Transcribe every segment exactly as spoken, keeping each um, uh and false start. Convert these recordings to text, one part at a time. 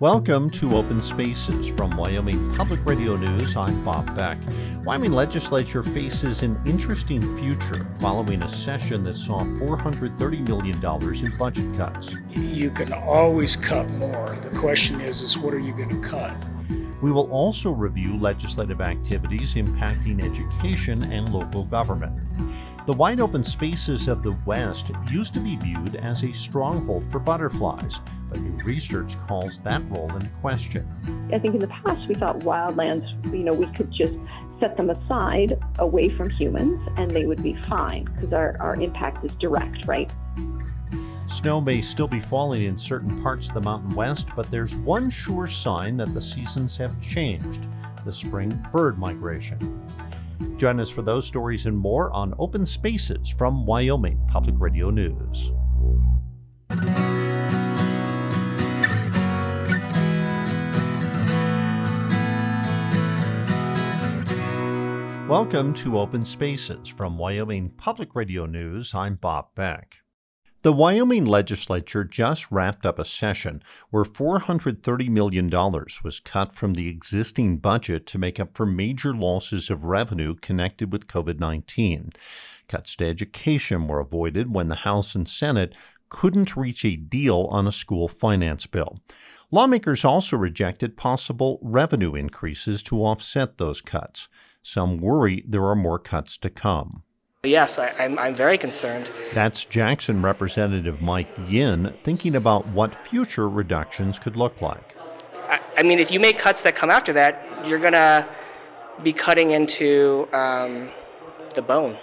Welcome to Open Spaces. From Wyoming Public Radio News, I'm Bob Beck. Wyoming legislature faces an interesting future following a session that saw four hundred thirty million dollars in budget cuts. You can always cut more. The question is, is what are you going to cut? We will also review legislative activities impacting education and local government. The wide open spaces of the West used to be viewed as a stronghold for butterflies, but new research calls that role into question. I think in the past we thought wildlands, you know, we could just set them aside away from humans and they would be fine because our, our impact is direct, right? Snow may still be falling in certain parts of the Mountain West, but there's one sure sign that the seasons have changed: the spring bird migration. Join us for those stories and more on Open Spaces from Wyoming Public Radio News. Welcome to Open Spaces from Wyoming Public Radio News. I'm Bob Beck. The Wyoming legislature just wrapped up a session where four hundred thirty million dollars was cut from the existing budget to make up for major losses of revenue connected with covid nineteen. Cuts to education were avoided when the House and Senate couldn't reach a deal on a school finance bill. Lawmakers also rejected possible revenue increases to offset those cuts. Some worry there are more cuts to come. Yes, I, I'm, I'm very concerned. That's Jackson Representative Mike Yin thinking about what future reductions could look like. I, I mean, if you make cuts that come after that, you're going to be cutting into um, the bone.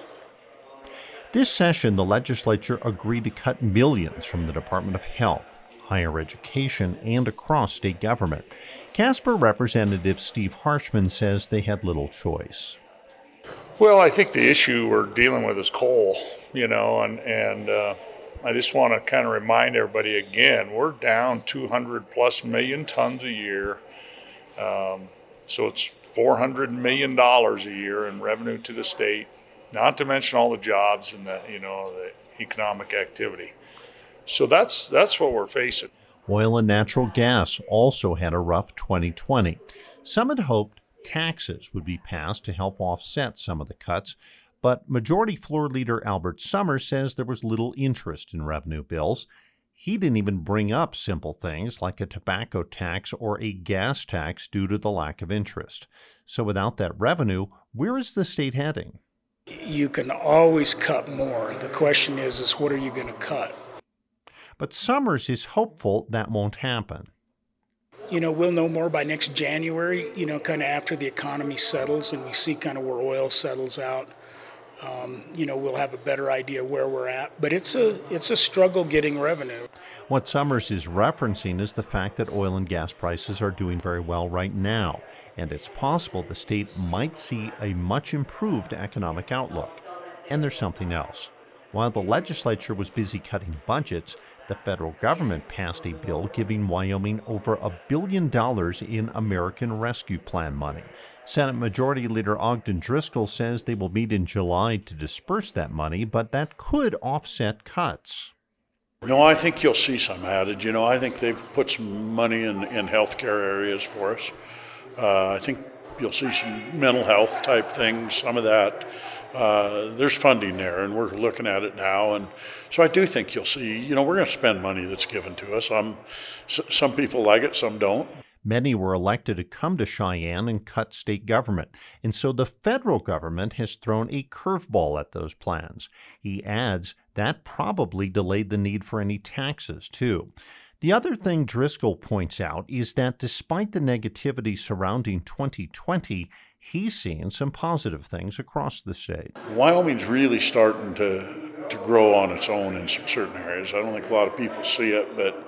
This session, the legislature agreed to cut millions from the Department of Health, higher education, and across state government. Casper Representative Steve Harshman says they had little choice. Well, I think the issue we're dealing with is coal, you know, and, and uh, I just want to kind of remind everybody again, we're down two hundred plus million tons a year. Um, so it's four hundred million dollars a year in revenue to the state, not to mention all the jobs and the, you know, the economic activity. So that's that's what we're facing. Oil and natural gas also had a rough twenty twenty. Some had hoped taxes would be passed to help offset some of the cuts, but Majority Floor Leader Albert Summers says there was little interest in revenue bills. He didn't even bring up simple things like a tobacco tax or a gas tax due to the lack of interest. So without that revenue, where is the state heading? You can always cut more. The question is, is what are you going to cut? But Summers is hopeful that won't happen. You know, we'll know more by next January, you know, kind of after the economy settles and we see kind of where oil settles out. Um, you know, we'll have a better idea where we're at. But it's a it's a struggle getting revenue. What Summers is referencing is the fact that oil and gas prices are doing very well right now, and it's possible the state might see a much improved economic outlook. And there's something else. While the legislature was busy cutting budgets, the federal government passed a bill giving Wyoming over a billion dollars in American Rescue Plan money. Senate Majority Leader Ogden Driscoll says they will meet in July to disperse that money, but that could offset cuts. No, I think you'll see some added. You know, I think they've put some money in, in healthcare areas for us. Uh, I think you'll see some mental health type things, some of that. Uh, there's funding there, and we're looking at it now. And so I do think you'll see, you know, we're going to spend money that's given to us. Um, s- some people like it, some don't. Many were elected to come to Cheyenne and cut state government, and so the federal government has thrown a curveball at those plans. He adds that probably delayed the need for any taxes, too. The other thing Driscoll points out is that despite the negativity surrounding twenty twenty, he's seeing some positive things across the state. Wyoming's really starting to, to grow on its own in some certain areas. I don't think a lot of people see it, but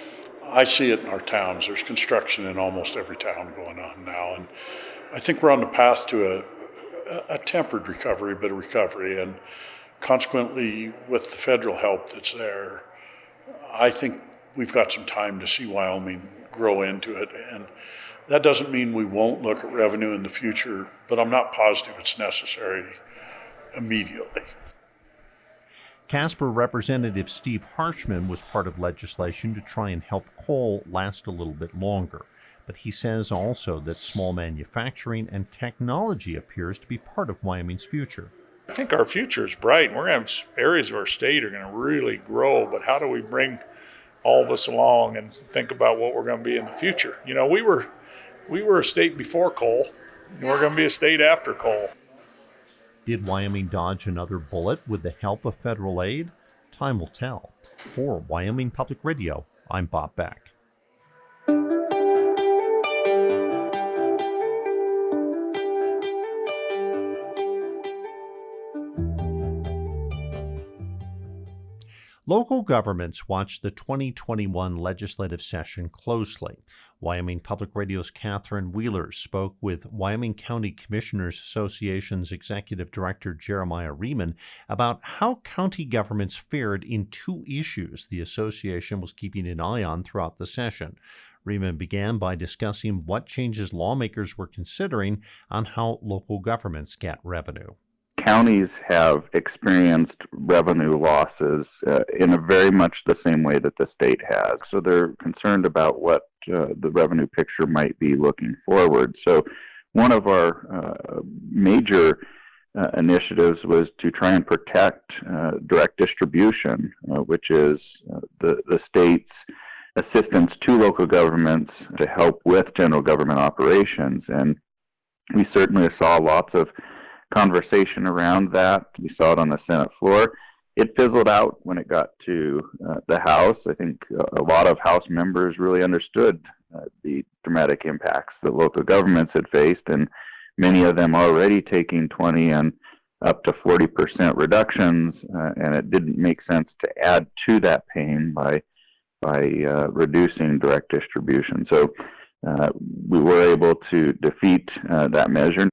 I see it in our towns. There's construction in almost every town going on now, and I think we're on the path to a, a tempered recovery, but a recovery, and consequently, with the federal help that's there, I think we've got some time to see Wyoming grow into it, and that doesn't mean we won't look at revenue in the future, but I'm not positive it's necessary immediately. Casper Representative Steve Harshman was part of legislation to try and help coal last a little bit longer. But he says also that small manufacturing and technology appears to be part of Wyoming's future. I think our future is bright. We're going to have areas of our state are going to really grow, but how do we bring all of us along and think about what we're going to be in the future? You know, we were we were a state before coal, and we're going to be a state after coal. Did Wyoming dodge another bullet with the help of federal aid? Time will tell. For Wyoming Public Radio, I'm Bob Beck. Local governments watched the twenty twenty-one legislative session closely. Wyoming Public Radio's Catherine Wheeler spoke with Wyoming County Commissioners Association's Executive Director Jeremiah Riemann about how county governments fared in two issues the association was keeping an eye on throughout the session. Riemann began by discussing what changes lawmakers were considering on how local governments get revenue. Counties have experienced revenue losses uh, in a very much the same way that the state has. So they're concerned about what uh, the revenue picture might be looking forward. So one of our uh, major uh, initiatives was to try and protect uh, direct distribution, uh, which is uh, the, the state's assistance to local governments to help with general government operations. And we certainly saw lots of conversation around that. We saw it on the Senate floor. It fizzled out when it got to uh, the House. I think a lot of House members really understood uh, the dramatic impacts that local governments had faced, and many of them already taking twenty and up to forty percent reductions, uh, and it didn't make sense to add to that pain by by uh, reducing direct distribution. So uh, we were able to defeat uh, that measure.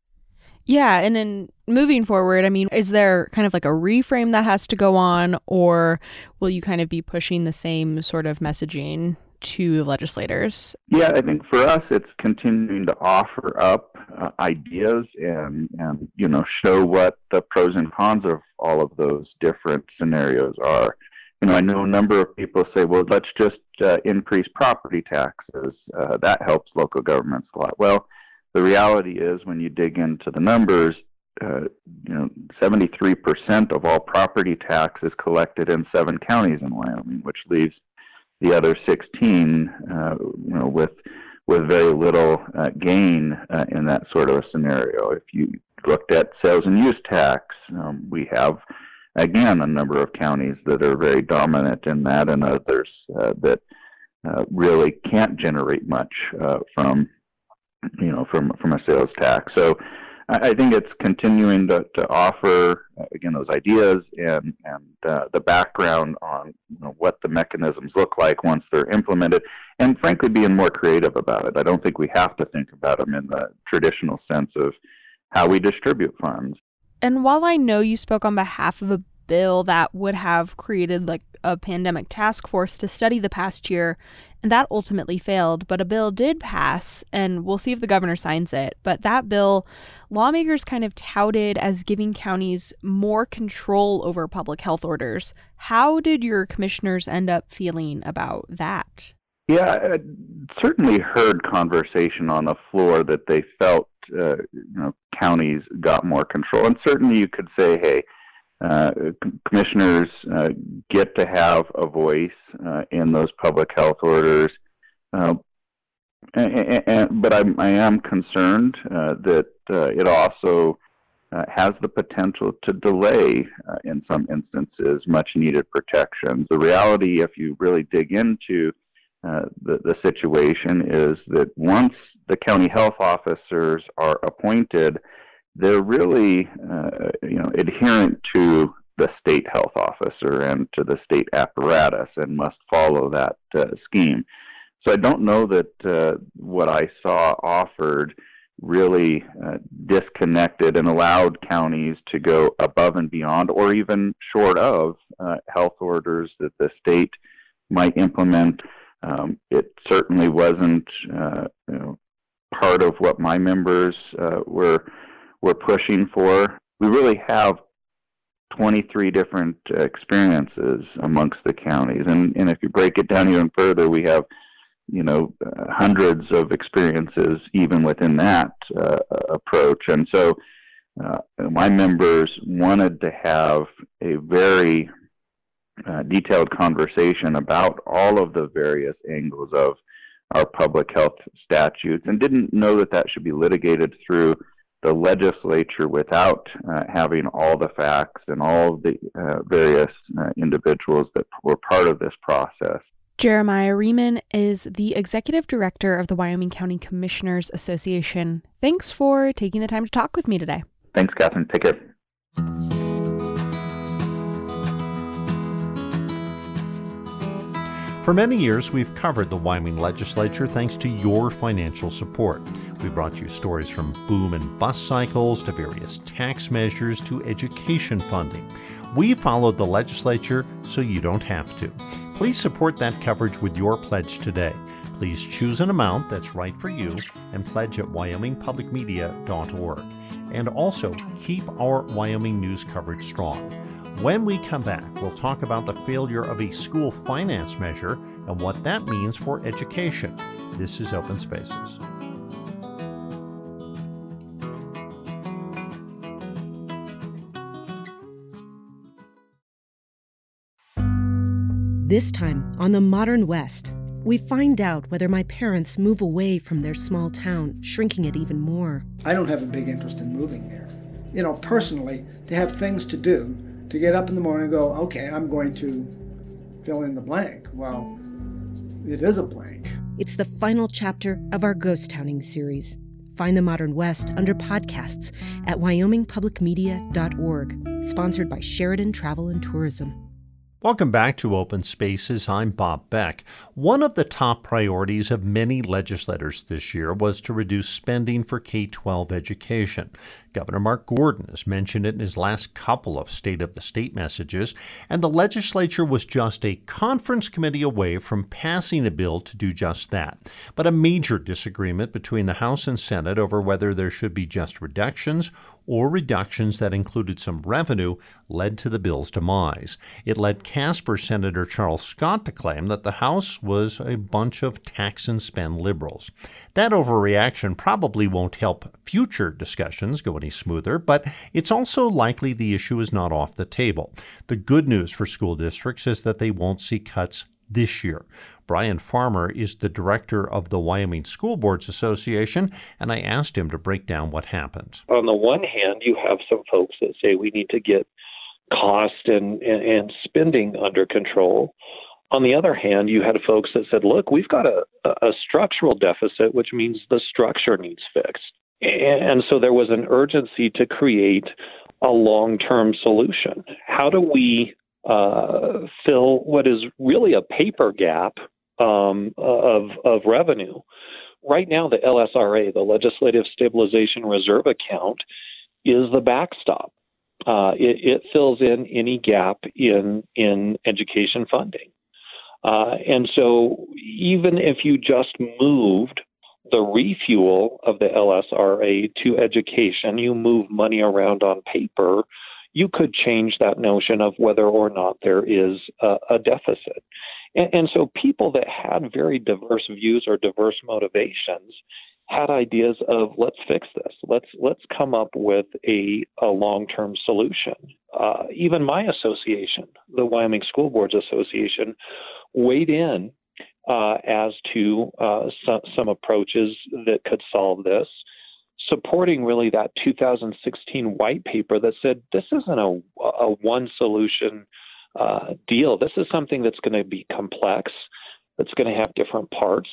Yeah, and then moving forward, I mean, is there kind of like a reframe that has to go on, or will you kind of be pushing the same sort of messaging to legislators? Yeah, I think for us, it's continuing to offer up uh, ideas and, and, you know, show what the pros and cons of all of those different scenarios are. You know, I know a number of people say, well, let's just uh, increase property taxes. Uh, that helps local governments a lot. Well, the reality is, when you dig into the numbers, uh, you know, seventy-three percent of all property tax is collected in seven counties in Wyoming, which leaves the other sixteen, uh, you know, with with very little uh, gain uh, in that sort of a scenario. If you looked at sales and use tax, um, we have again a number of counties that are very dominant in that, and others uh, that uh, really can't generate much uh, from. you know, from from a sales tax. So I think it's continuing to, to offer, uh, again, those ideas and, and uh, the background on you know, what the mechanisms look like once they're implemented, and frankly being more creative about it. I don't think we have to think about them in the traditional sense of how we distribute funds. And while I know you spoke on behalf of a bill that would have created like a pandemic task force to study the past year, and that ultimately failed, but a bill did pass, and we'll see if the governor signs it. But that bill, lawmakers kind of touted as giving counties more control over public health orders. How did your commissioners end up feeling about that? Yeah, I certainly heard conversation on the floor that they felt uh, you know, counties got more control. And certainly you could say, hey, Uh, commissioners uh, get to have a voice uh, in those public health orders, uh, and, and, but I'm, I am concerned uh, that uh, it also uh, has the potential to delay, uh, in some instances, much-needed protections. The reality, if you really dig into uh, the, the situation, is that once the county health officers are appointed, they're really, uh, you know, adherent to the state health officer and to the state apparatus and must follow that uh, scheme. So I don't know that uh, what I saw offered really uh, disconnected and allowed counties to go above and beyond, or even short of uh, health orders that the state might implement. Um, it certainly wasn't, uh, you know, part of what my members uh, were. We're pushing for. We really have twenty-three different uh, experiences amongst the counties. And, and if you break it down even further, we have, you know, uh, hundreds of experiences even within that uh, approach. And so uh, my members wanted to have a very uh, detailed conversation about all of the various angles of our public health statutes, and didn't know that that should be litigated through the legislature without uh, having all the facts and all of the uh, various uh, individuals that were part of this process. Jeremiah Riemann is the executive director of the Wyoming County Commissioners Association. Thanks for taking the time to talk with me today. Thanks, Catherine. Take care. For many years, we've covered the Wyoming legislature thanks to your financial support. We brought you stories from boom and bust cycles to various tax measures to education funding. We followed the legislature so you don't have to. Please support that coverage with your pledge today. Please choose an amount that's right for you and pledge at wyoming public media dot org. And also, keep our Wyoming news coverage strong. When we come back, we'll talk about the failure of a school finance measure and what that means for education. This is Open Spaces. This time, on the Modern West, we find out whether my parents move away from their small town, shrinking it even more. I don't have a big interest in moving there. You know, personally, to have things to do, to get up in the morning and go, okay, I'm going to fill in the blank. Well, it is a blank. It's the final chapter of our ghost towning series. Find the Modern West under podcasts at wyoming public media dot org, sponsored by Sheridan Travel and Tourism. Welcome back to Open Spaces. I'm Bob Beck. One of the top priorities of many legislators this year was to reduce spending for K twelve education. Governor Mark Gordon has mentioned it in his last couple of State of the State messages, and the legislature was just a conference committee away from passing a bill to do just that. But a major disagreement between the House and Senate over whether there should be just reductions or reductions that included some revenue led to the bill's demise. It led Casper Senator Charles Scott to claim that the House was a bunch of tax and spend liberals. That overreaction probably won't help future discussions go any smoother, but it's also likely the issue is not off the table. The good news for school districts is that they won't see cuts this year. Brian Farmer is the director of the Wyoming School Boards Association, and I asked him to break down what happened. On the one hand, you have some folks that say we need to get cost and, and, and spending under control. On the other hand, you had folks that said, look, we've got a, a structural deficit, which means the structure needs fixed. And so there was an urgency to create a long-term solution. How do we uh, fill what is really a paper gap um, of, of revenue? Right now, the L S R A, the Legislative Stabilization Reserve Account, is the backstop. Uh, it, it fills in any gap in, in education funding. Uh, and so even if you just moved the refuel of the L S R A to education, you move money around on paper, you could change that notion of whether or not there is a, a deficit. And, and so people that had very diverse views or diverse motivations had ideas of let's fix this. Let's let's come up with a, a long-term solution. Uh, even my association, the Wyoming School Boards Association, weighed in uh, as to uh, some, some approaches that could solve this, supporting really that two thousand sixteen white paper that said this isn't a, a one-solution uh, deal. This is something that's going to be complex, that's going to have different parts,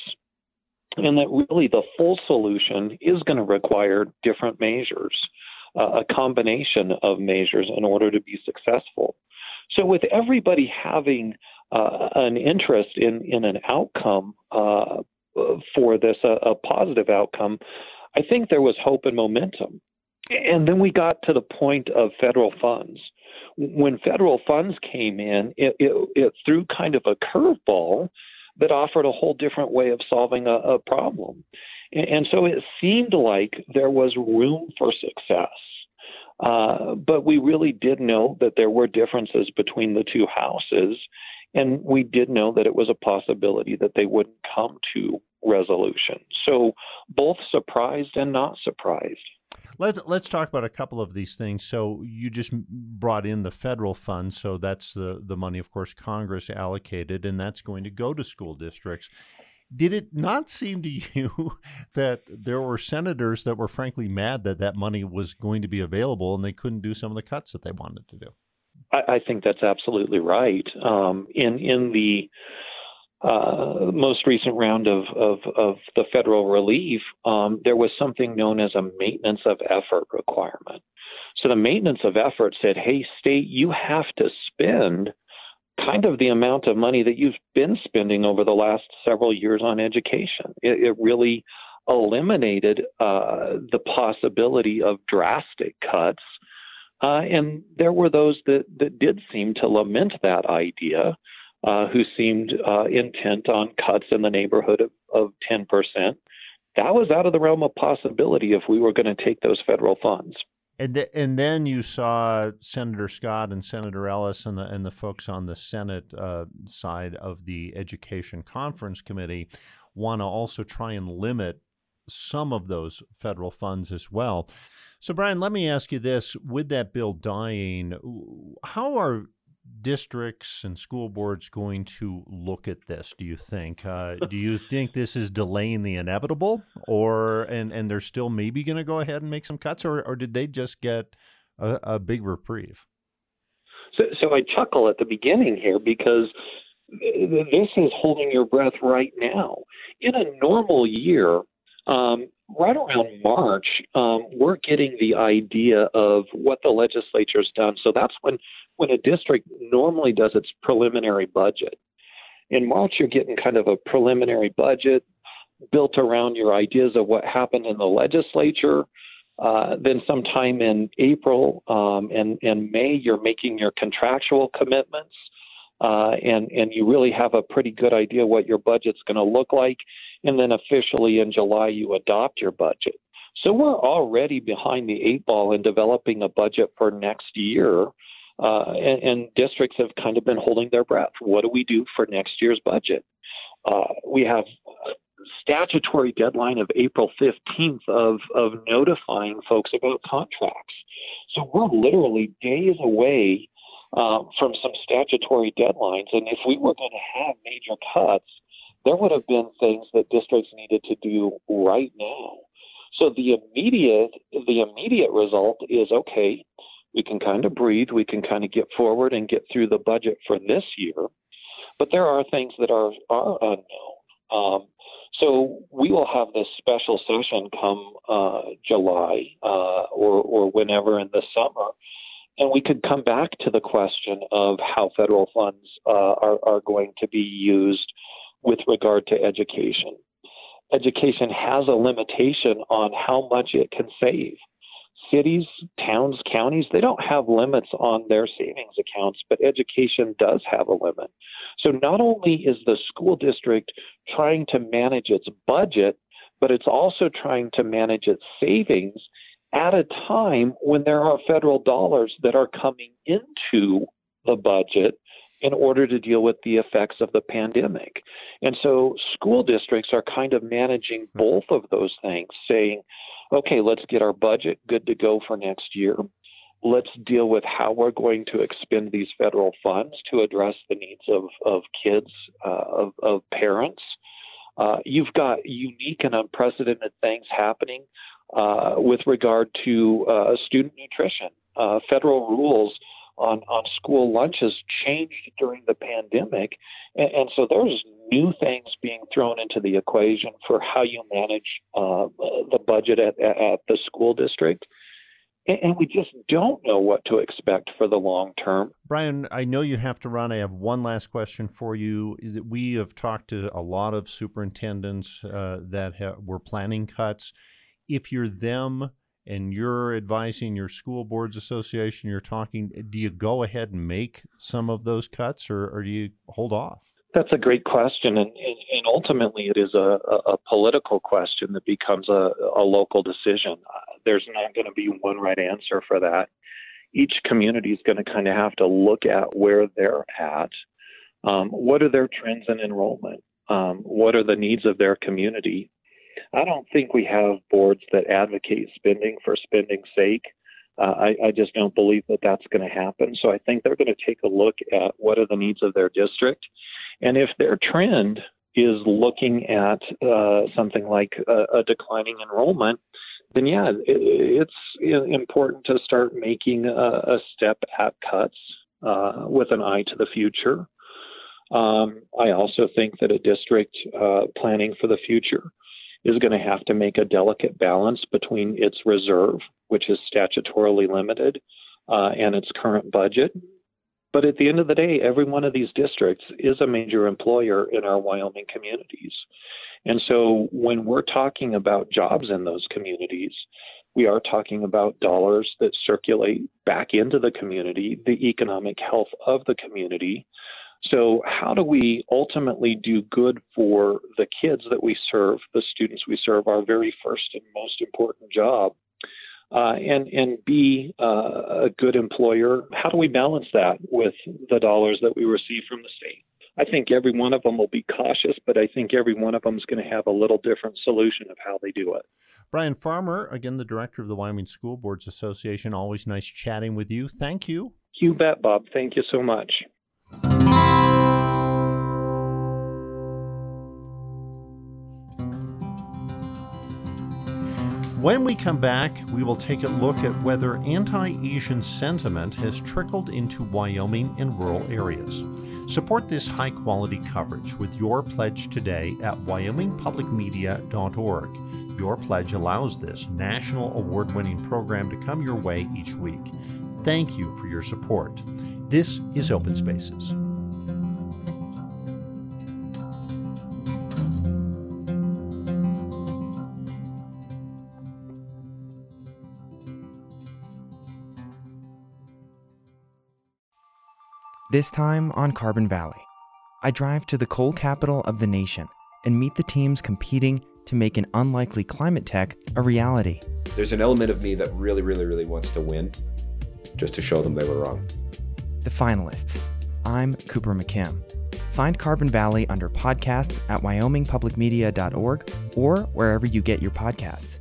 and that really the full solution is going to require different measures, uh, a combination of measures in order to be successful. So with everybody having uh, an interest in, in an outcome uh, for this, a, a positive outcome, I think there was hope and momentum. And then we got to the point of federal funds. When federal funds came in, it, it, it threw kind of a curveball that offered a whole different way of solving a, a problem. And, and so it seemed like there was room for success. Uh, but we really did know that there were differences between the two houses, and we did know that it was a possibility that they wouldn't come to resolution. So both surprised and not surprised. Let, let's talk about a couple of these things. So you just brought in the federal funds, so that's the, the money, of course, Congress allocated, and that's going to go to school districts. Did it not seem to you that there were senators that were frankly mad that that money was going to be available and they couldn't do some of the cuts that they wanted to do? I, I think that's absolutely right. Um, in in the uh, most recent round of, of, of the federal relief, um, there was something known as a maintenance of effort requirement. So the maintenance of effort said, hey, state, you have to spend kind of the amount of money that you've been spending over the last several years on education. It, it really eliminated uh, the possibility of drastic cuts. Uh, and there were those that, that did seem to lament that idea, uh, who seemed uh, intent on cuts in the neighborhood of, of ten percent. That was out of the realm of possibility if we were going to take those federal funds. And th- and then you saw Senator Scott and Senator Ellis and the and the folks on the Senate uh, side of the Education Conference Committee want to also try and limit some of those federal funds as well. So, Brian, let me ask you this. With that bill dying, how are districts and school boards going to look at this, do you think? Uh, do you think this is delaying the inevitable, or and, and they're still maybe going to go ahead and make some cuts, or, or did they just get a, a big reprieve? So, so I chuckle at the beginning here because this is holding your breath right now. In a normal year, um, right around March, um, we're getting the idea of what the legislature's done. So that's when, when a district normally does its preliminary budget. In March, you're getting kind of a preliminary budget built around your ideas of what happened in the legislature. Uh, then sometime in April um, and, and May, you're making your contractual commitments. Uh, and, and you really have a pretty good idea what your budget's going to look like. And then officially in July, you adopt your budget. So we're already behind the eight ball in developing a budget for next year. Uh, and, and districts have kind of been holding their breath. What do we do for next year's budget? Uh, we have a statutory deadline of April fifteenth of, of notifying folks about contracts. So we're literally days away Um, from some statutory deadlines. And if we were going to have major cuts, there would have been things that districts needed to do right now. So the immediate, the immediate result is, okay, we can kind of breathe, we can kind of get forward and get through the budget for this year. But there are things that are, are unknown. Um, so we will have this special session come uh, July uh, or, or whenever in the summer. And we could come back to the question of how federal funds uh, are, are going to be used with regard to education. Education has a limitation on how much it can save. Cities, towns, counties, they don't have limits on their savings accounts, but education does have a limit. So not only is the school district trying to manage its budget, but it's also trying to manage its savings at a time when there are federal dollars that are coming into the budget in order to deal with the effects of the pandemic. And so school districts are kind of managing both of those things, saying, okay, let's get our budget good to go for next year. Let's deal with how we're going to expend these federal funds to address the needs of, of kids, uh, of, of parents. Uh, you've got unique and unprecedented things happening uh, with regard to uh, student nutrition. Uh, federal rules on, on school lunches changed during the pandemic. And, and so there's new things being thrown into the equation for how you manage uh, the budget at, at the school district. And, and we just don't know what to expect for the long term. Brian, I know you have to run. I have one last question for you. We have talked to a lot of superintendents uh, that ha- were planning cuts. If you're them and you're advising your school boards association, you're talking, do you go ahead and make some of those cuts, or, or do you hold off? That's a great question, and, and, and ultimately it is a, a, a political question that becomes a, a local decision. there's not going to be one right answer for that. Each community is going to kind of have to look at where they're at. Um, what are their trends in enrollment? Um, what are the needs of their community? I don't think we have boards that advocate spending for spending's sake. Uh, I, I just don't believe that that's going to happen. So I think they're going to take a look at what are the needs of their district. And if their trend is looking at uh, something like a, a declining enrollment, then yeah, it, it's important to start making a, a step at cuts uh, with an eye to the future. Um, I also think that a district uh, planning for the future is going to have to make a delicate balance between its reserve, which is statutorily limited, uh, and its current budget. But at the end of the day, every one of these districts is a major employer in our Wyoming communities. And so when we're talking about jobs in those communities, we are talking about dollars that circulate back into the community, the economic health of the community. So how do we ultimately do good for the kids that we serve, the students we serve, our very first and most important job, uh, and, and be uh, a good employer? How do we balance that with the dollars that we receive from the state? I think every one of them will be cautious, but I think every one of them is going to have a little different solution of how they do it. Brian Farmer, again, the director of the Wyoming School Boards Association. Always nice chatting with you. Thank you. You bet, Bob. Thank you so much. When we come back, we will take a look at whether anti-Asian sentiment has trickled into Wyoming and rural areas. Support this high-quality coverage with your pledge today at wyoming public media dot org. Your pledge allows this national award-winning program to come your way each week. Thank you for your support. This is Open Spaces. This time on Carbon Valley, I drive to the coal capital of the nation and meet the teams competing to make an unlikely climate tech a reality. There's an element of me that really, really, really wants to win, just to show them they were wrong. The finalists. I'm Cooper McKim. Find Carbon Valley under podcasts at wyoming public media dot org or wherever you get your podcasts.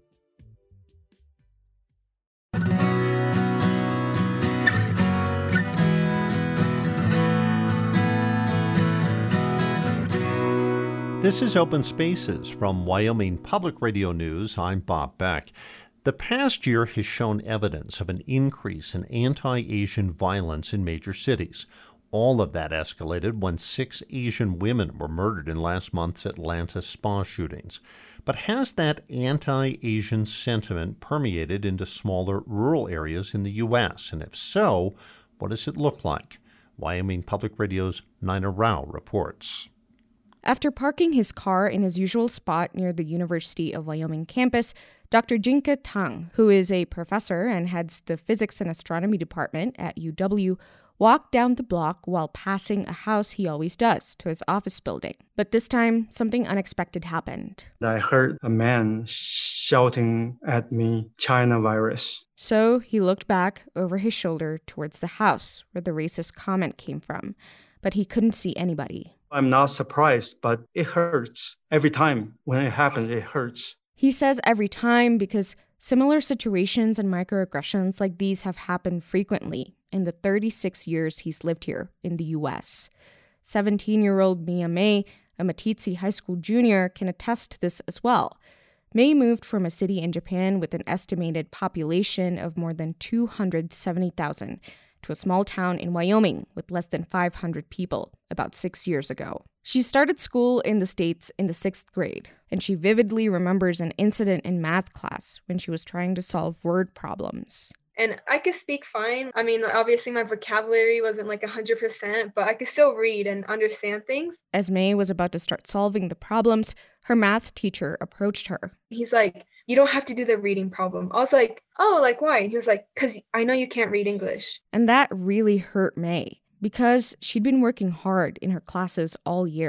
This is Open Spaces from Wyoming Public Radio News. I'm Bob Beck. The past year has shown evidence of an increase in anti-Asian violence in major cities. All of that escalated when six Asian women were murdered in last month's Atlanta spa shootings. But has that anti-Asian sentiment permeated into smaller rural areas in the U S? And if so, what does it look like? Wyoming Public Radio's Nina Rao reports. After parking his car in his usual spot near the University of Wyoming campus, Doctor Jinke Tang, who is a professor and heads the Physics and Astronomy Department at U W, walked down the block while passing a house he always does to his office building. But this time, something unexpected happened. I heard a man shouting at me, "China virus." So he looked back over his shoulder towards the house where the racist comment came from, but he couldn't see anybody. I'm not surprised, but it hurts. Every time when it happens, it hurts. He says every time because similar situations and microaggressions like these have happened frequently in the thirty-six years he's lived here in the U S. seventeen-year-old Mia May, a Matitsi High School junior, can attest to this as well. May moved from a city in Japan with an estimated population of more than two hundred seventy thousand to a small town in Wyoming with less than five hundred people about six years ago. She started school in the States in the sixth grade, and she vividly remembers an incident in math class when she was trying to solve word problems. And I could speak fine. I mean, obviously my vocabulary wasn't like one hundred percent, but I could still read and understand things. As May was about to start solving the problems, her math teacher approached her. He's like, "You don't have to do the reading problem." I was like, "Oh, like why?" He was like, "Because I know you can't read English." And that really hurt May because she'd been working hard in her classes all year.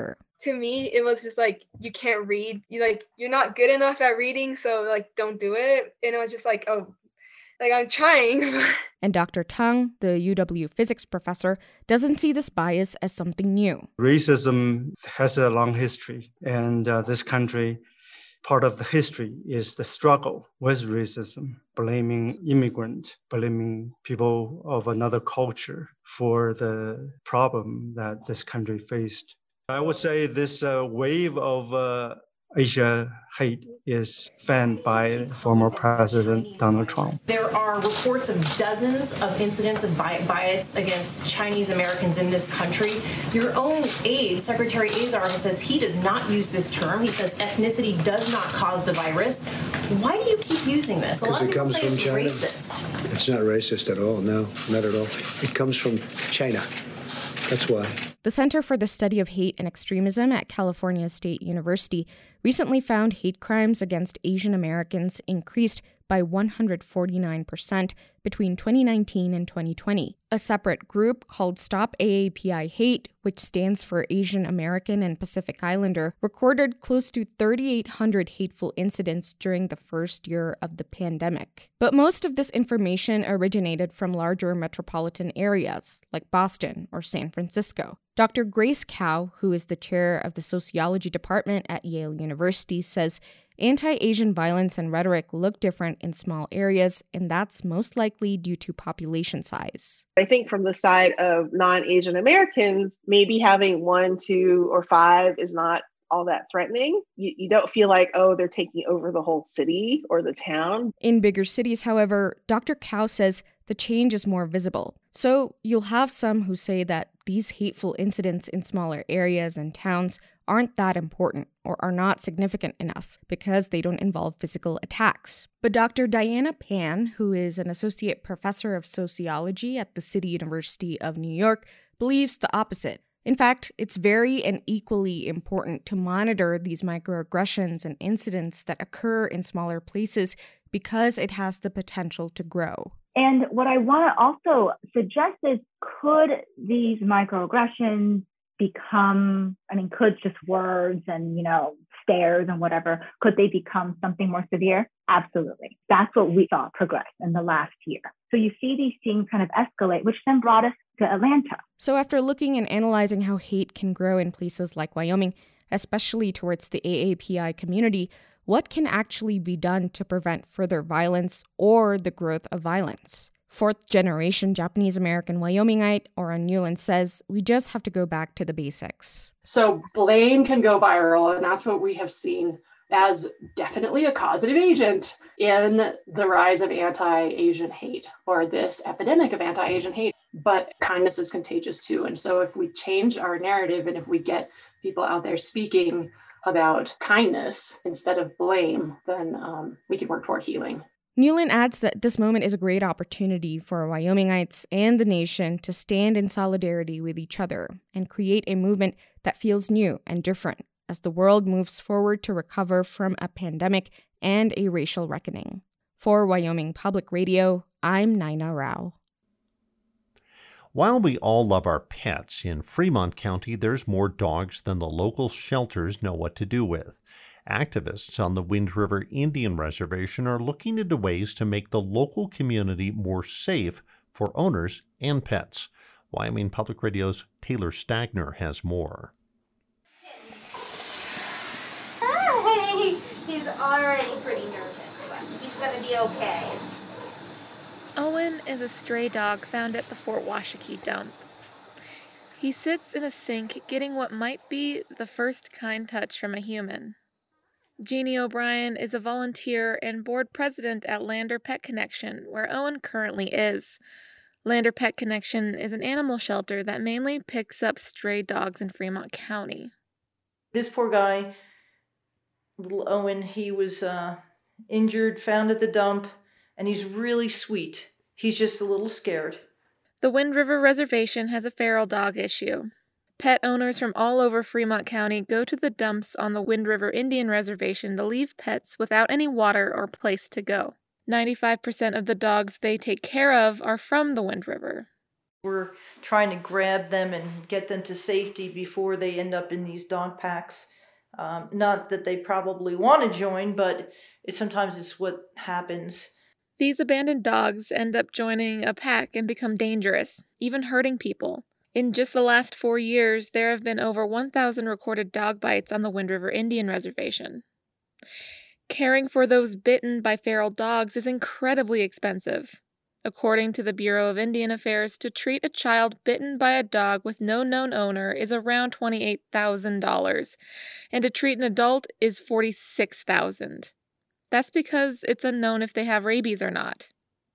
to me, it was just like, you can't read. You like, you're not good enough at reading, so like, don't do it. And I was just like, oh, like I'm trying. And Doctor Tang, the U W physics professor, doesn't see this bias as something new. Racism has a long history, and uh, this country, part of the history is the struggle with racism, blaming immigrant, blaming people of another culture for the problem that this country faced. I would say this uh, wave of uh, Asia hate is fanned by former President Donald Trump. There are reports of dozens of incidents of bias against Chinese Americans in this country. Your own aide, Secretary Azar, says he does not use this term. He says ethnicity does not cause the virus. Why do you keep using this? A lot of people say it's racist. It's not racist at all. No, not at all. It comes from China. That's why. The Center for the Study of Hate and Extremism at California State University recently found hate crimes against Asian Americans increased by one hundred forty-nine percent between twenty nineteen and twenty twenty. A separate group called Stop A A P I Hate, which stands for Asian American and Pacific Islander, recorded close to three thousand eight hundred hateful incidents during the first year of the pandemic. But most of this information originated from larger metropolitan areas like Boston or San Francisco. Doctor Grace Kao, who is the chair of the sociology department at Yale University, says anti-Asian violence and rhetoric look different in small areas, and that's most likely due to population size. I think from the side of non-Asian Americans, maybe having one, two, or five is not all that threatening. You, you don't feel like, oh, they're taking over the whole city or the town. In bigger cities, however, Doctor Kao says the change is more visible. So you'll have some who say that these hateful incidents in smaller areas and towns aren't that important or are not significant enough because they don't involve physical attacks. But Doctor Diana Pan, who is an associate professor of sociology at the City University of New York, believes the opposite. In fact, it's very and equally important to monitor these microaggressions and incidents that occur in smaller places because it has the potential to grow. And what I want to also suggest is, could these microaggressions become, I mean, could just words and, you know, stares and whatever, could they become something more severe? Absolutely. That's what we saw progress in the last year. So you see these things kind of escalate, which then brought us to Atlanta. So after looking and analyzing how hate can grow in places like Wyoming, especially towards the A A P I community, what can actually be done to prevent further violence or the growth of violence? Fourth-generation Japanese-American Wyomingite Oren Newland says we just have to go back to the basics. So blame can go viral, and that's what we have seen as definitely a causative agent in the rise of anti-Asian hate, or this epidemic of anti-Asian hate. But kindness is contagious too. And so if we change our narrative and if we get people out there speaking about kindness instead of blame, then um, we can work toward healing. Newland adds that this moment is a great opportunity for Wyomingites and the nation to stand in solidarity with each other and create a movement that feels new and different as the world moves forward to recover from a pandemic and a racial reckoning. For Wyoming Public Radio, I'm Naina Rao. While we all love our pets, in Fremont County there's more dogs than the local shelters know what to do with. Activists on the Wind River Indian Reservation are looking into ways to make the local community more safe for owners and pets. Wyoming Public Radio's Taylor Stagner has more. Hey, he's already pretty nervous, but he's gonna be okay. Owen is a stray dog found at the Fort Washakie dump. He sits in a sink getting what might be the first kind touch from a human. Jeannie O'Brien is a volunteer and board president at Lander Pet Connection, where Owen currently is. Lander Pet Connection is an animal shelter that mainly picks up stray dogs in Fremont County. This poor guy, little Owen, he was uh, injured, found at the dump, and he's really sweet. He's just a little scared. The Wind River Reservation has a feral dog issue. Pet owners from all over Fremont County go to the dumps on the Wind River Indian Reservation to leave pets without any water or place to go. ninety-five percent of the dogs they take care of are from the Wind River. We're trying to grab them and get them to safety before they end up in these dog packs. Um, not that they probably want to join, but it, sometimes it's what happens. These abandoned dogs end up joining a pack and become dangerous, even hurting people. In just the last four years, there have been over one thousand recorded dog bites on the Wind River Indian Reservation. Caring for those bitten by feral dogs is incredibly expensive. According to the Bureau of Indian Affairs, to treat a child bitten by a dog with no known owner is around twenty-eight thousand dollars, and to treat an adult is forty-six thousand dollars. That's because it's unknown if they have rabies or not.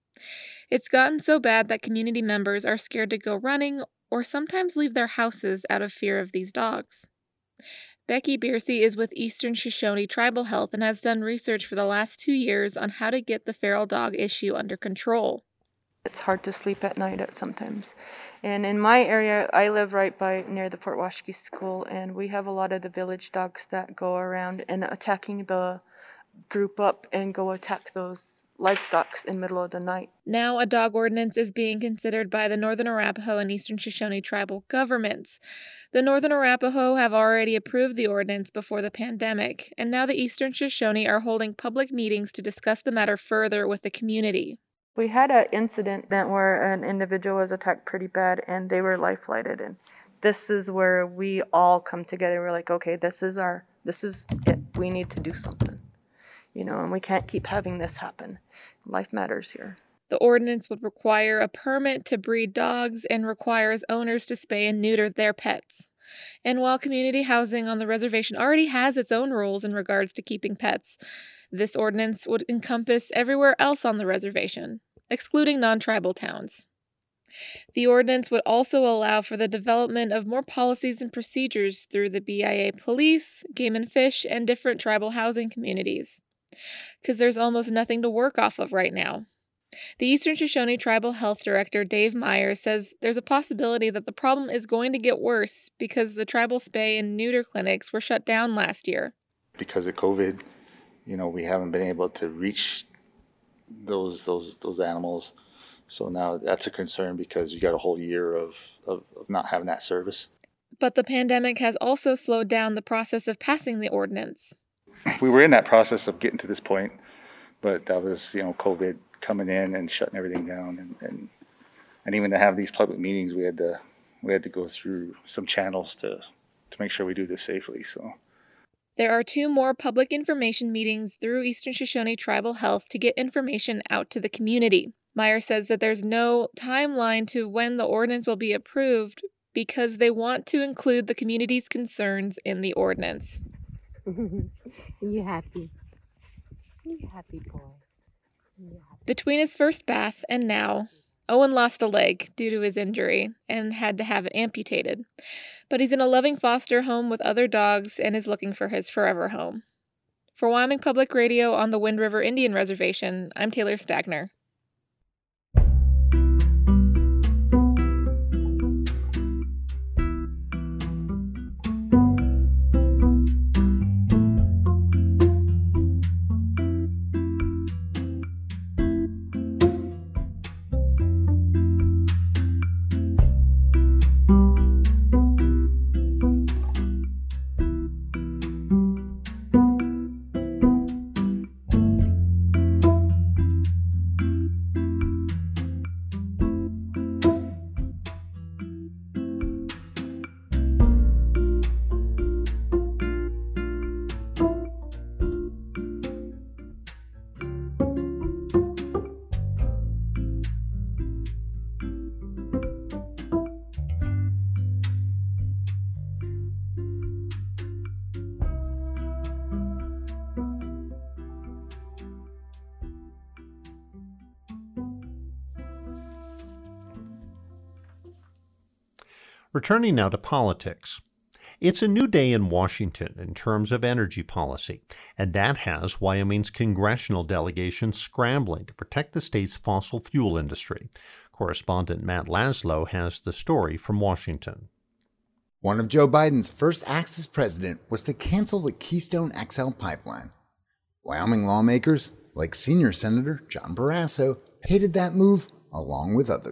It's gotten so bad that community members are scared to go running or sometimes leave their houses out of fear of these dogs. Becky Biersey is with Eastern Shoshone Tribal Health and has done research for the last two years on how to get the feral dog issue under control. It's hard to sleep at night at sometimes. And in my area, I live right by near the Fort Washakie School, and we have a lot of the village dogs that go around and attacking the group up and go attack those livestock in the middle of the night. Now a dog ordinance is being considered by the Northern Arapaho and Eastern Shoshone tribal governments. The Northern Arapaho have already approved the ordinance before the pandemic, and now the Eastern Shoshone are holding public meetings to discuss the matter further with the community. We had an incident where an individual was attacked pretty bad and they were life flighted, and this is where we all come together. We're like, okay, this is our, this is it. We need to do something. You know, and we can't keep having this happen. Life matters here. The ordinance would require a permit to breed dogs and requires owners to spay and neuter their pets. And while community housing on the reservation already has its own rules in regards to keeping pets, this ordinance would encompass everywhere else on the reservation, excluding non-tribal towns. The ordinance would also allow for the development of more policies and procedures through the B I A police, Game and Fish, and different tribal housing communities, because there's almost nothing to work off of right now. The Eastern Shoshone Tribal Health Director Dave Myers says there's a possibility that the problem is going to get worse because the tribal spay and neuter clinics were shut down last year. Because of COVID, you know, we haven't been able to reach those those those animals. So now that's a concern because you got a whole year of, of, of not having that service. But the pandemic has also slowed down the process of passing the ordinance. We were in that process of getting to this point, but that was, you know, COVID coming in and shutting everything down, and, and and even to have these public meetings, we had to we had to go through some channels to to make sure we do this safely. So there are two more public information meetings through Eastern Shoshone Tribal Health to get information out to the community. Meyer says that there's no timeline to when the ordinance will be approved because they want to include the community's concerns in the ordinance. You happy? You happy boy? You happy? Between his first bath and now, Owen lost a leg due to his injury and had to have it amputated. But he's in a loving foster home with other dogs and is looking for his forever home. For Wyoming Public Radio on the Wind River Indian Reservation, I'm Taylor Stagner. Returning now to politics. It's a new day in Washington in terms of energy policy, and that has Wyoming's congressional delegation scrambling to protect the state's fossil fuel industry. Correspondent Matt Laszlo has the story from Washington. One of Joe Biden's first acts as president was to cancel the Keystone X L pipeline. Wyoming lawmakers, like senior Senator John Barrasso, hated that move along with others.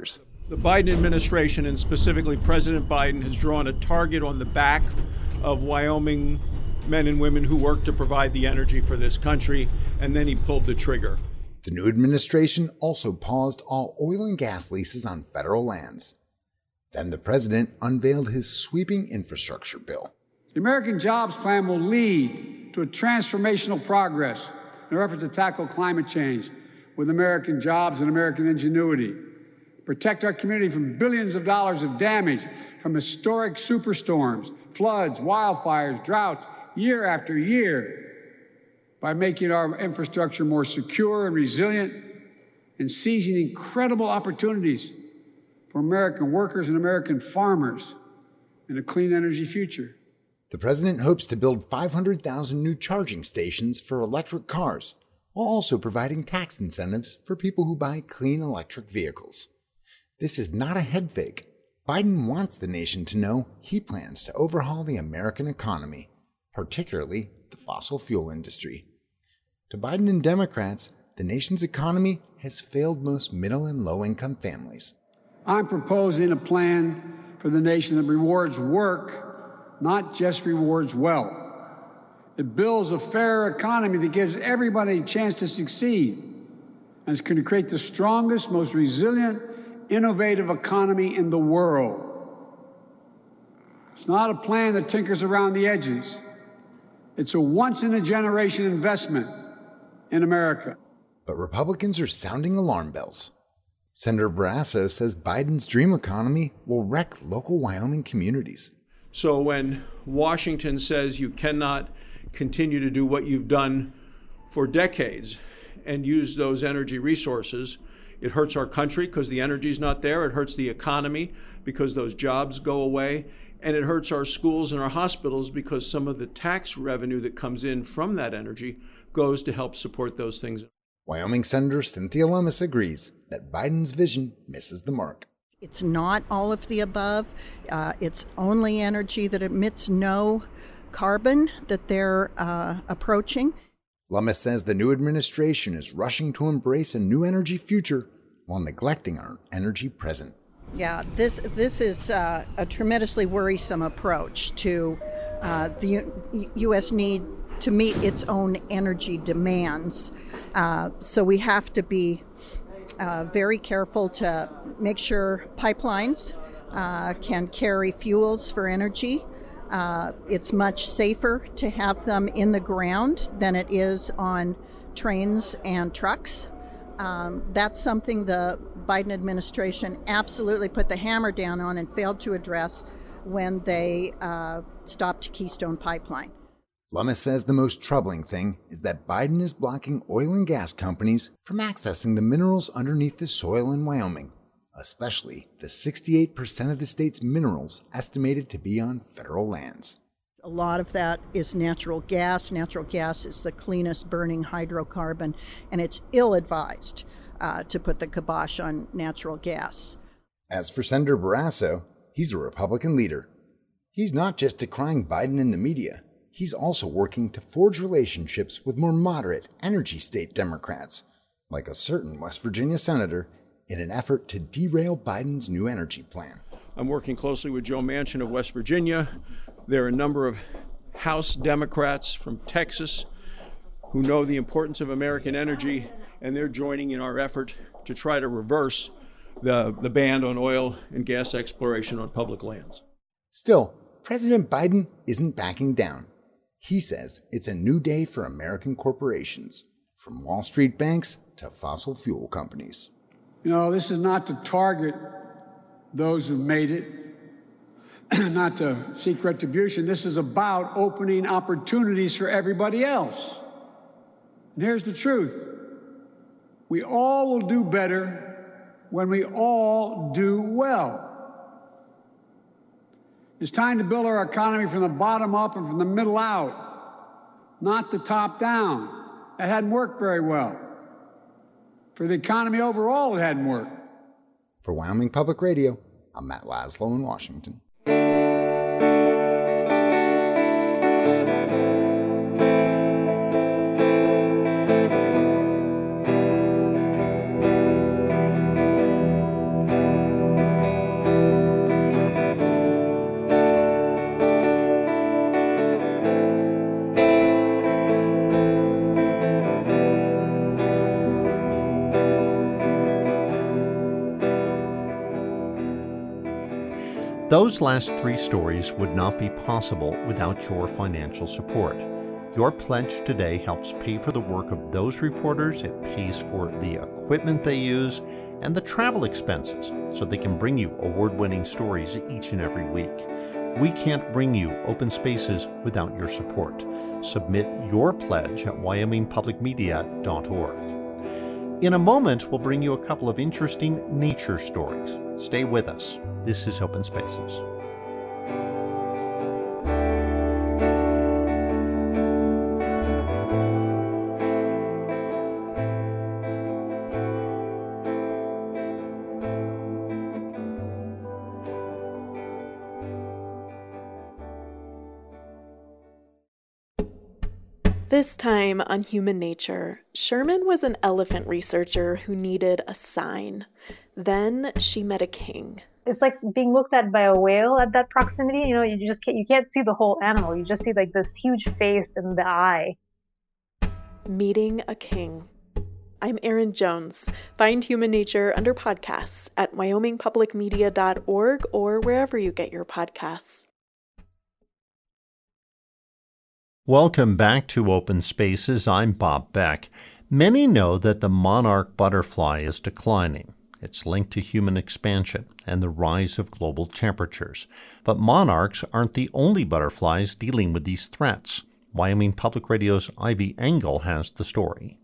The Biden administration, and specifically President Biden, has drawn a target on the back of Wyoming men and women who work to provide the energy for this country, and then he pulled the trigger. The new administration also paused all oil and gas leases on federal lands. Then the president unveiled his sweeping infrastructure bill. The American Jobs Plan will lead to a transformational progress in our effort to tackle climate change with American jobs and American ingenuity, protect our community from billions of dollars of damage from historic superstorms, floods, wildfires, droughts, year after year, by making our infrastructure more secure and resilient and seizing incredible opportunities for American workers and American farmers in a clean energy future. The president hopes to build five hundred thousand new charging stations for electric cars, while also providing tax incentives for people who buy clean electric vehicles. This is not a head fake. Biden wants the nation to know he plans to overhaul the American economy, particularly the fossil fuel industry. To Biden and Democrats, the nation's economy has failed most middle and low-income families. I'm proposing a plan for the nation that rewards work, not just rewards wealth. It builds a fair economy that gives everybody a chance to succeed, and it's going to create the strongest, most resilient, innovative economy in the world. It's not a plan that tinkers around the edges. It's a once-in-a-generation investment in America. But Republicans are sounding alarm bells. Senator Barrasso says Biden's dream economy will wreck local Wyoming communities. So when Washington says you cannot continue to do what you've done for decades and use those energy resources, it hurts our country because the energy's not there. It hurts the economy because those jobs go away. And it hurts our schools and our hospitals because some of the tax revenue that comes in from that energy goes to help support those things. Wyoming Senator Cynthia Lummis agrees that Biden's vision misses the mark. It's not all of the above. Uh, it's only energy that emits no carbon that they're uh, approaching. Lummis says the new administration is rushing to embrace a new energy future while neglecting our energy present. Yeah, this this is uh, a tremendously worrisome approach to uh, the U- U S need to meet its own energy demands. Uh, so we have to be uh, very careful to make sure pipelines uh, can carry fuels for energy. Uh, it's much safer to have them in the ground than it is on trains and trucks. Um, that's something the Biden administration absolutely put the hammer down on and failed to address when they uh, stopped Keystone Pipeline. Lummis says the most troubling thing is that Biden is blocking oil and gas companies from accessing the minerals underneath the soil in Wyoming, especially the sixty-eight percent of the state's minerals estimated to be on federal lands. A lot of that is natural gas. Natural gas is the cleanest burning hydrocarbon, and it's ill-advised uh, to put the kibosh on natural gas. As for Senator Barrasso, he's a Republican leader. He's not just decrying Biden in the media. He's also working to forge relationships with more moderate energy state Democrats, like a certain West Virginia senator, in an effort to derail Biden's new energy plan. I'm working closely with Joe Manchin of West Virginia. There are a number of House Democrats from Texas who know the importance of American energy, and they're joining in our effort to try to reverse the, the ban on oil and gas exploration on public lands. Still, President Biden isn't backing down. He says it's a new day for American corporations, from Wall Street banks to fossil fuel companies. You know, this is not to target those who've made it, not to seek retribution. This is about opening opportunities for everybody else. And here's the truth. We all will do better when we all do well. It's time to build our economy from the bottom up and from the middle out, not the top down. That hadn't worked very well. For the economy overall, it hadn't worked. For Wyoming Public Radio, I'm Matt Laszlo in Washington. Those last three stories would not be possible without your financial support. Your pledge today helps pay for the work of those reporters, it pays for the equipment they use, and the travel expenses so they can bring you award-winning stories each and every week. We can't bring you Open Spaces without your support. Submit your pledge at wyoming public media dot org. In a moment, we'll bring you a couple of interesting nature stories. Stay with us. This is Open Spaces. This time on Human Nature, Sherman was an elephant researcher who needed a sign. Then she met a king. It's like being looked at by a whale at that proximity. You know, you just can't, you can't see the whole animal. You just see like this huge face and the eye. Meeting a king. I'm Erin Jones. Find Human Nature under podcasts at wyoming public media dot org or wherever you get your podcasts. Welcome back to Open Spaces. I'm Bob Beck. Many know that the monarch butterfly is declining. It's linked to human expansion and the rise of global temperatures. But monarchs aren't the only butterflies dealing with these threats. Wyoming Public Radio's Ivy Engel has the story.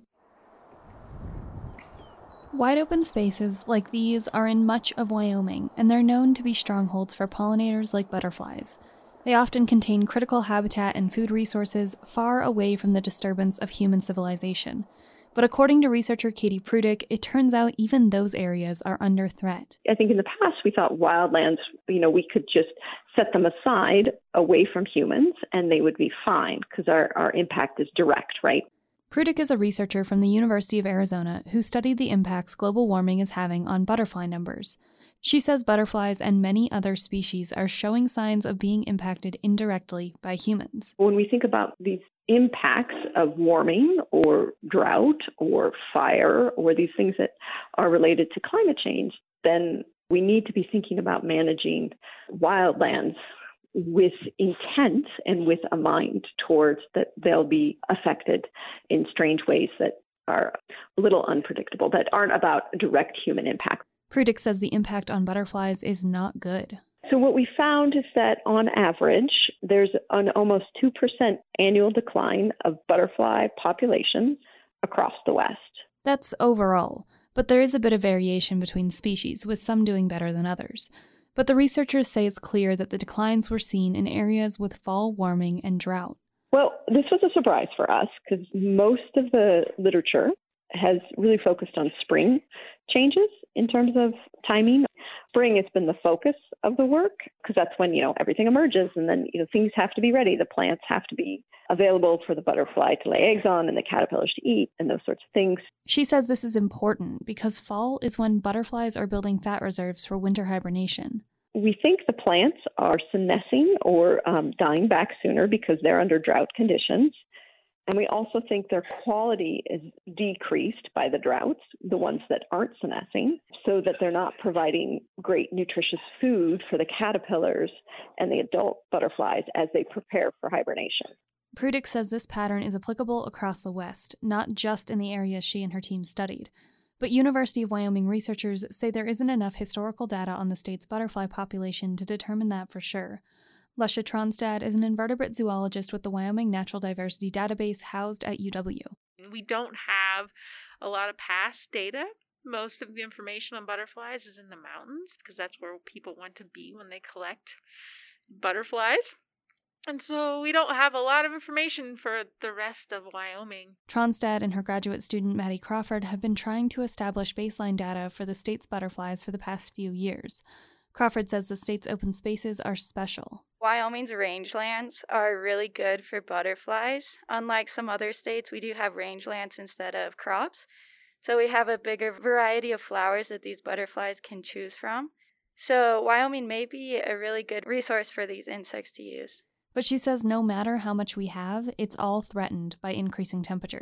Wide open spaces like these are in much of Wyoming, and they're known to be strongholds for pollinators like butterflies. They often contain critical habitat and food resources far away from the disturbance of human civilization. But according to researcher Katie Prudick, it turns out even those areas are under threat. I think in the past we thought wildlands, you know, we could just set them aside away from humans and they would be fine because our, our impact is direct, right? Prudick is a researcher from the University of Arizona who studied the impacts global warming is having on butterfly numbers. She says butterflies and many other species are showing signs of being impacted indirectly by humans. When we think about these impacts of warming or drought or fire or these things that are related to climate change, then we need to be thinking about managing wildlands with intent and with a mind towards that they'll be affected in strange ways that are a little unpredictable, that aren't about direct human impact. Prudick says the impact on butterflies is not good. So what we found is that on average, there's an almost two percent annual decline of butterfly populations across the West. That's overall, but there is a bit of variation between species, with some doing better than others. But the researchers say it's clear that the declines were seen in areas with fall warming and drought. Well, this was a surprise for us because most of the literature has really focused on spring changes in terms of timing. Spring has been the focus of the work because that's when, you know, everything emerges and then, you know, things have to be ready. The plants have to be available for the butterfly to lay eggs on and the caterpillars to eat and those sorts of things. She says this is important because fall is when butterflies are building fat reserves for winter hibernation. We think the plants are senescing or um, dying back sooner because they're under drought conditions. And we also think their quality is decreased by the droughts, the ones that aren't senescing, so that they're not providing great nutritious food for the caterpillars and the adult butterflies as they prepare for hibernation. Prudick says this pattern is applicable across the West, not just in the areas she and her team studied. But University of Wyoming researchers say there isn't enough historical data on the state's butterfly population to determine that for sure. Lusha Tronstad is an invertebrate zoologist with the Wyoming Natural Diversity Database housed at U W. We don't have a lot of past data. Most of the information on butterflies is in the mountains because that's where people want to be when they collect butterflies. And so we don't have a lot of information for the rest of Wyoming. Tronstad and her graduate student Maddie Crawford have been trying to establish baseline data for the state's butterflies for the past few years. Crawford says the state's open spaces are special. Wyoming's rangelands are really good for butterflies. Unlike some other states, we do have rangelands instead of crops. So we have a bigger variety of flowers that these butterflies can choose from. So Wyoming may be a really good resource for these insects to use. But she says no matter how much we have, it's all threatened by increasing temperatures.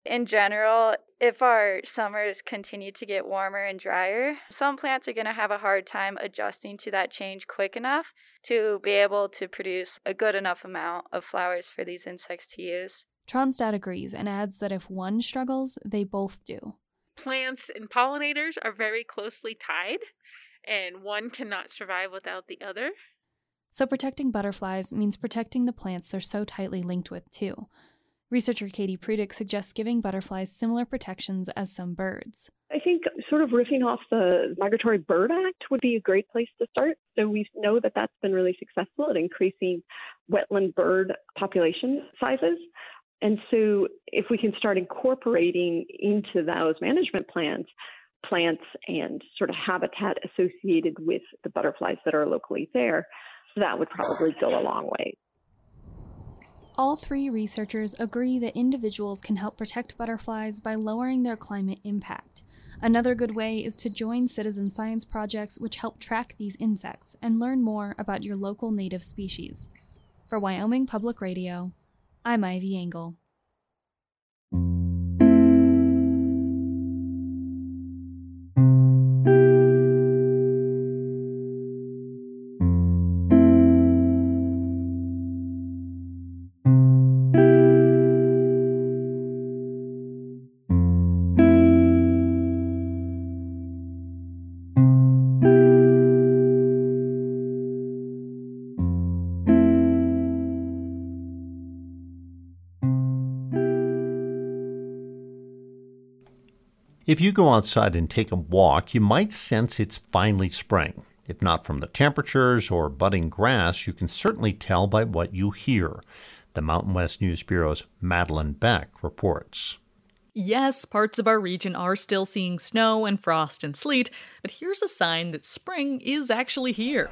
In general, if our summers continue to get warmer and drier, some plants are going to have a hard time adjusting to that change quick enough to be able to produce a good enough amount of flowers for these insects to use. Tronstad agrees and adds that if one struggles, they both do. Plants and pollinators are very closely tied, and one cannot survive without the other. So protecting butterflies means protecting the plants they're so tightly linked with, too. Researcher Katie Prudek suggests giving butterflies similar protections as some birds. I think sort of riffing off the Migratory Bird Act would be a great place to start. So we know that that's been really successful at increasing wetland bird population sizes. And so if we can start incorporating into those management plans plants and sort of habitat associated with the butterflies that are locally there, that would probably go a long way. All three researchers agree that individuals can help protect butterflies by lowering their climate impact. Another good way is to join citizen science projects which help track these insects and learn more about your local native species. For Wyoming Public Radio, I'm Ivy Engel. If you go outside and take a walk, you might sense it's finally spring. If not from the temperatures or budding grass, you can certainly tell by what you hear. The Mountain West News Bureau's Madeline Beck reports. Yes, parts of our region are still seeing snow and frost and sleet, but here's a sign that spring is actually here.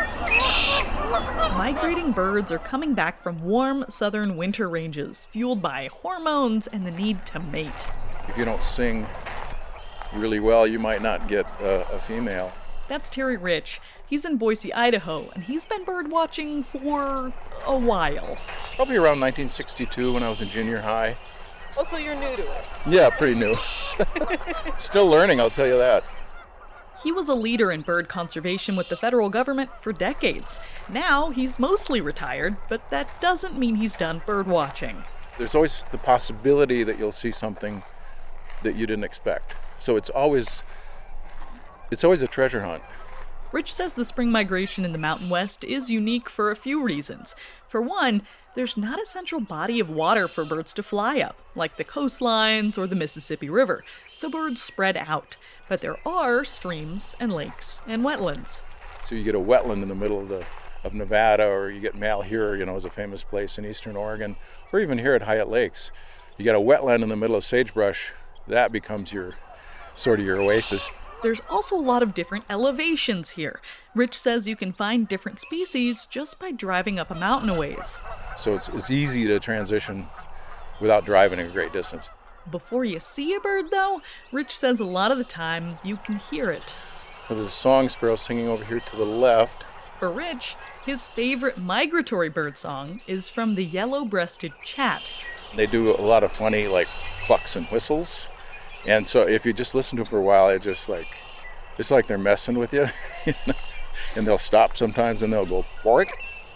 Migrating birds are coming back from warm southern winter ranges, fueled by hormones and the need to mate. If you don't sing really well, you might not get a, a female. That's Terry Rich. He's in Boise, Idaho, and he's been bird watching for a while. Probably around nineteen sixty-two when I was in junior high. Oh, so you're new to it? Yeah, pretty new. Still learning, I'll tell you that. He was a leader in bird conservation with the federal government for decades. Now he's mostly retired, but that doesn't mean he's done bird watching. There's always the possibility that you'll see something that you didn't expect. So it's always it's always a treasure hunt. Rich says the spring migration in the Mountain West is unique for a few reasons. For one, there's not a central body of water for birds to fly up, like the coastlines or the Mississippi River, so birds spread out. But there are streams and lakes and wetlands. So you get a wetland in the middle of the of Nevada, or you get Malheur, you know, is a famous place in eastern Oregon, or even here at Hyatt Lakes. You got a wetland in the middle of sagebrush, that becomes your sort of your oasis. There's also a lot of different elevations here. Rich says you can find different species just by driving up a mountain a ways. So it's, it's easy to transition without driving a great distance. Before you see a bird, though, Rich says a lot of the time you can hear it. There's a song sparrow singing over here to the left. For Rich, his favorite migratory bird song is from the yellow-breasted chat. They do a lot of funny, like, clucks and whistles. And so if you just listen to them for a while, it just like, it's like they're messing with you. And they'll stop sometimes and they'll go, boink,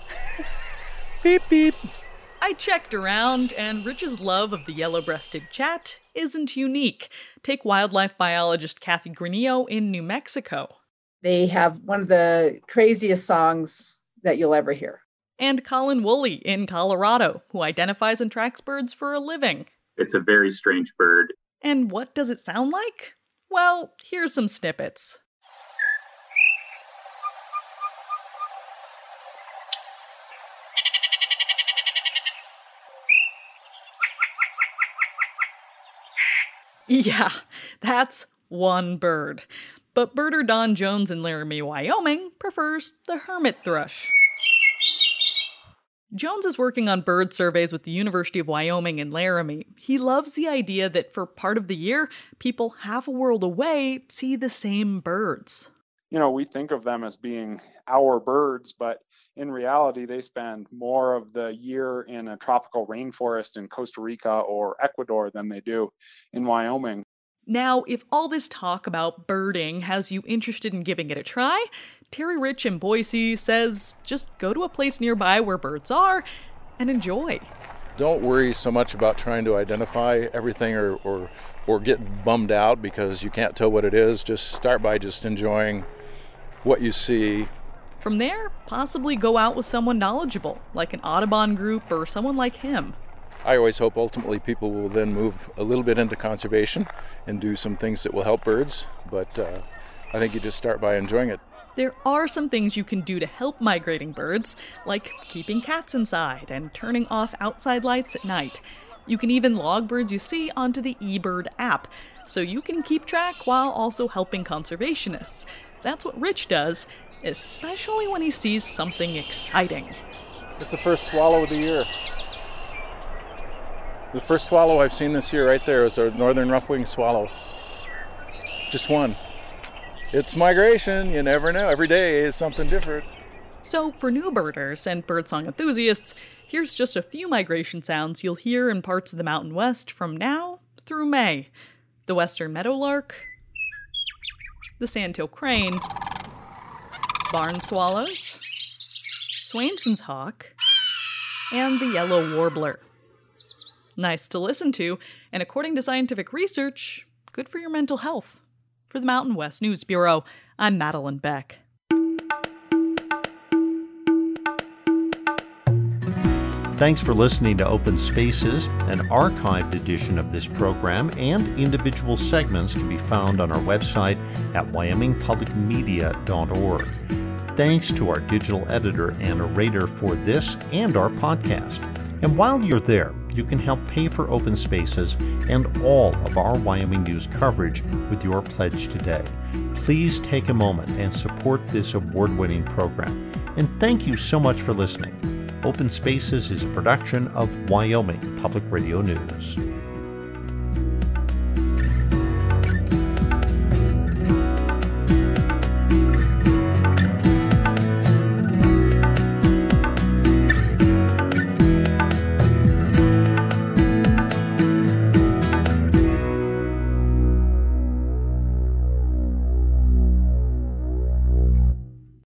beep, beep. I checked around, and Rich's love of the yellow-breasted chat isn't unique. Take wildlife biologist Kathy Granillo in New Mexico. They have one of the craziest songs that you'll ever hear. And Colin Woolley in Colorado, who identifies and tracks birds for a living. It's a very strange bird. And what does it sound like? Well, here's some snippets. Yeah, that's one bird. But birder Don Jones in Laramie, Wyoming, prefers the hermit thrush. Jones is working on bird surveys with the University of Wyoming in Laramie. He loves the idea that for part of the year, people half a world away see the same birds. You know, we think of them as being our birds, but in reality, they spend more of the year in a tropical rainforest in Costa Rica or Ecuador than they do in Wyoming. Now, if all this talk about birding has you interested in giving it a try, Terry Rich in Boise says just go to a place nearby where birds are and enjoy. Don't worry so much about trying to identify everything or, or, or get bummed out because you can't tell what it is. Just start by just enjoying what you see. From there, possibly go out with someone knowledgeable, like an Audubon group or someone like him. I always hope ultimately people will then move a little bit into conservation and do some things that will help birds, but uh, I think you just start by enjoying it. There are some things you can do to help migrating birds, like keeping cats inside and turning off outside lights at night. You can even log birds you see onto the eBird app, so you can keep track while also helping conservationists. That's what Rich does, especially when he sees something exciting. It's the first swallow of the year. The first swallow I've seen this year right there is a northern rough-winged swallow. Just one. It's migration, you never know. Every day is something different. So for new birders and birdsong enthusiasts, here's just a few migration sounds you'll hear in parts of the Mountain West from now through May. The western meadowlark, the sandhill crane, barn swallows, Swainson's hawk, and the yellow warbler. Nice to listen to, and according to scientific research, good for your mental health. For the Mountain West News Bureau, I'm Madeline Beck. Thanks for listening to Open Spaces. An archived edition of this program and individual segments can be found on our website at wyoming public media dot org. Thanks to our digital editor, Anna Rader, for this and our podcast. And while you're there, you can help pay for Open Spaces and all of our Wyoming news coverage with your pledge today. Please take a moment and support this award-winning program. And thank you so much for listening. Open Spaces is a production of Wyoming Public Radio News.